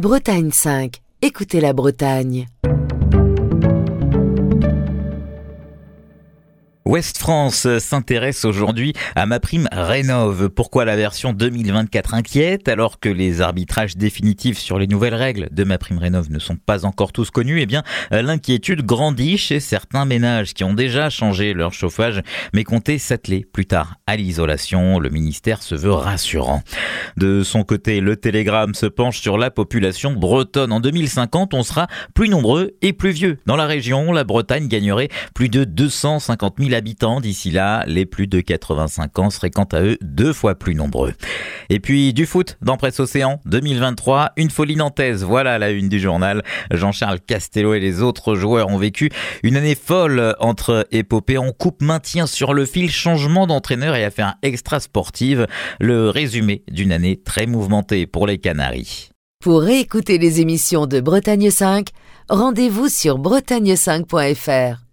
Bretagne 5. Écoutez la Bretagne. Ouest France s'intéresse aujourd'hui à MaPrimeRénov'. Pourquoi la version 2024 inquiète alors que les arbitrages définitifs sur les nouvelles règles de MaPrimeRénov' ne sont pas encore tous connus? Eh bien, l'inquiétude grandit chez certains ménages qui ont déjà changé leur chauffage mais comptaient s'atteler plus tard à l'isolation. Le ministère se veut rassurant. De son côté, le Télégramme se penche sur la population bretonne. En 2050, on sera plus nombreux et plus vieux. Dans la région, la Bretagne gagnerait plus de 250 000 habitants. D'ici là, les plus de 85 ans seraient quant à eux 2 fois plus nombreux. Et puis du foot dans Presse Océan 2023, une folie nantaise. Voilà la une du journal. Jean-Charles Castello et les autres joueurs ont vécu une année folle entre épopées en coupe, maintien sur le fil, changement d'entraîneur et affaires extra-sportives. Le résumé d'une année très mouvementée pour les Canaries. Pour réécouter les émissions de Bretagne 5, rendez-vous sur bretagne5.fr.